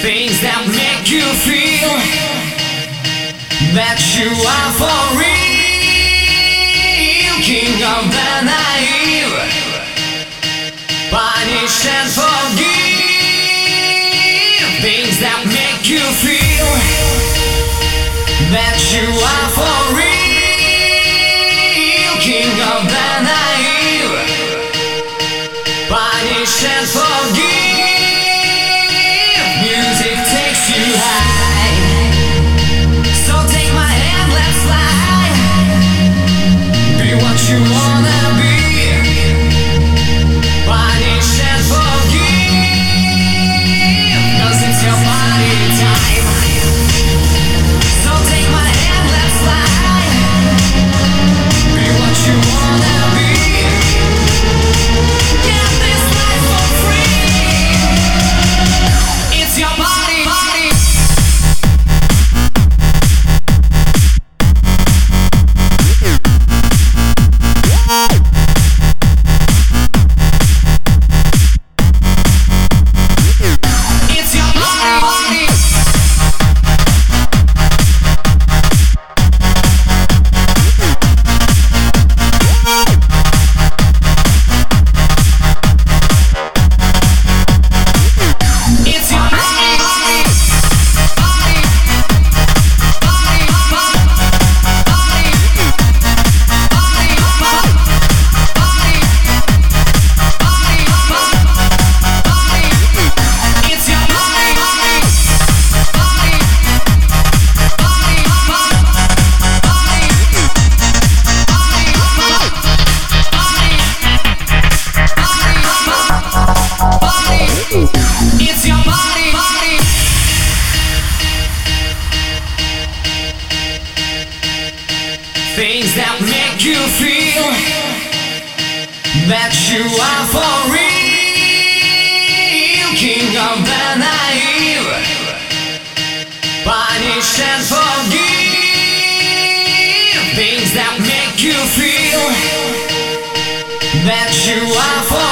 things that make you feel that you are for real, king of the naive, punish and forgive, things that make you feel that you are for real, king of the naive, punish and forgive. Music takes you high, so take my hand, let's fly. Be what you wanna be, punish and forgive, 'cause it's your party time. So take my hand, let's fly. Be what you wanna be. Get this life for free. It's your body. Things that make you feel that you are for real, king of the naive, punish and forgive, things that make you feel that you are for